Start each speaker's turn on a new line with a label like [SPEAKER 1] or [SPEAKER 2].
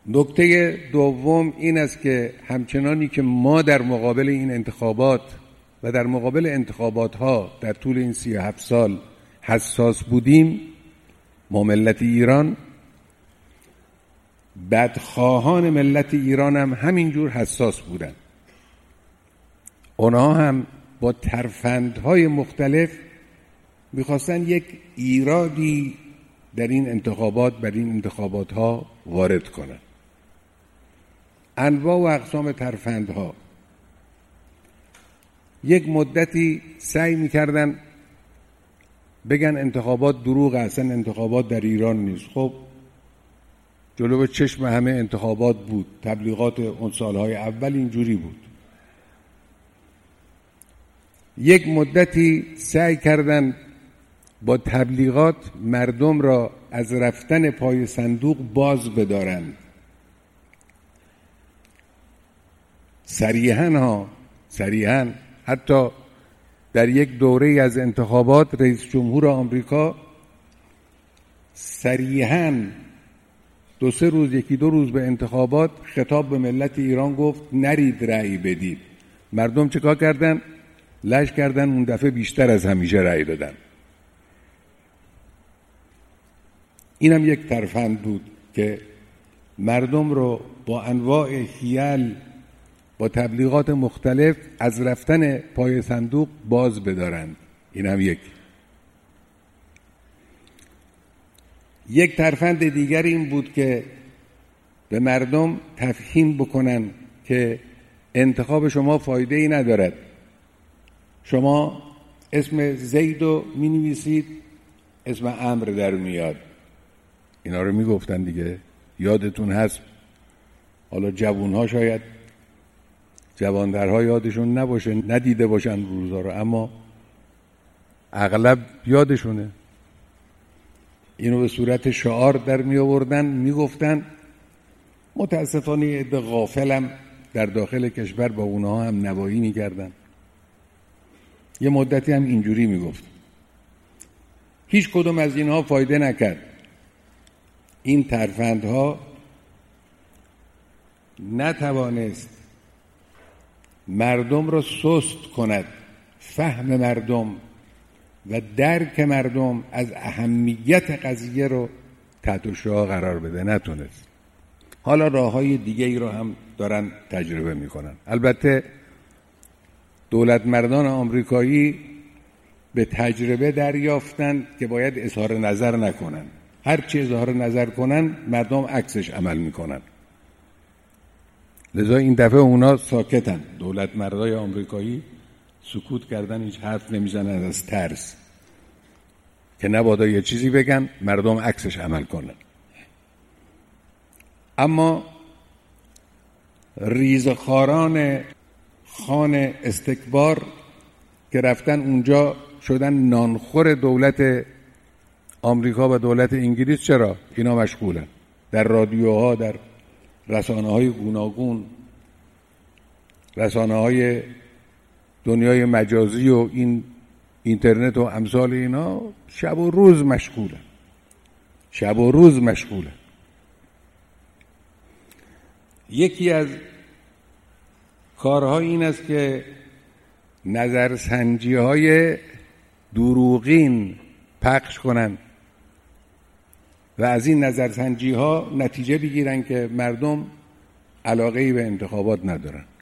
[SPEAKER 1] نکته دوم این است که همچنانی که ما در مقابل این انتخابات و در مقابل انتخابات‌ها در طول این 37 سال حساس بودیم، ما ملت ایران، بدخواهان ملت ایران هم همینجور حساس بودن. اونا هم با ترفندهای مختلف میخواستن یک ایرادی در این انتخابات‌ها وارد کنن. انواع و اقسام ترفندها. یک مدتی سعی میکردن بگن انتخابات دروغ، اصلا انتخابات در ایران نیست. خب جلو چشم همه انتخابات بود. تبلیغات اون سالهای اول اینجوری بود. یک مدتی سعی کردن با تبلیغات مردم را از رفتن پای صندوق باز بدارند. صریحاً حتی در یک دوره از انتخابات رئیس جمهور آمریکا صریحاً 2-3 روز 1-2 روز به انتخابات خطاب به ملت ایران گفت نرید رأی بدید. مردم چیکار کردن؟ لش کردن، اون دفعه بیشتر از همیشه رأی دادن. اینم یک ترفند بود که مردم رو با انواع حیل، با تبلیغات مختلف از رفتن پای صندوق باز بدارند. اینم یک ترفند دیگر این بود که به مردم تفهیم بکنن که انتخاب شما فایده ای ندارد. شما اسم زید رو می نویسید، اسم عمر در میاد. اینا رو می گفتن دیگه، یادتون هست. حالا جوانها شاید جواندرها یادشون نباشه، ندیده باشن روزا رو، اما اغلب یادشونه. اینو به صورت شعار در می آوردن، می گفتن. متاسفانه عده غافلم در داخل کشور با اونها هم نوایی می کردن. یه مدتی هم اینجوری می گفت. هیچ کدوم از اینها فایده نکرد. این ترفندها نتوانست مردم را سست کند، فهم مردم و درک مردم از اهمیت قضیه رو تحت الشعاع قرار بده. نتونست. حالا راه‌های دیگه ای رو هم دارن تجربه میکنن. البته دولت مردان آمریکایی به تجربه دریافتند که باید اظهار نظر نکنن. هر چی اظهار نظر کنن مردم عکسش عمل میکنن. لذا این دفعه اونا ساکتن. دولت مردای آمریکایی سکوت کردن، هیچ حرف نمیزنن از ترس که نبادا یه چیزی بگن مردم عکسش عمل کنن. اما ریزخواران خان استکبار که رفتن اونجا شدن نانخور دولت آمریکا و دولت انگلیس، چرا؟ اینا مشغولن در رادیوها، در رسانه‌های گوناگون، رسانه‌های دنیای مجازی و این اینترنت و امثال اینا، شب و روز مشغولن. یکی از کارها این است که نظرسنجی‌های دروغین پخش کنن و از این نظرسنجی‌ها نتیجه بگیرن که مردم علاقه‌ای به انتخابات ندارن.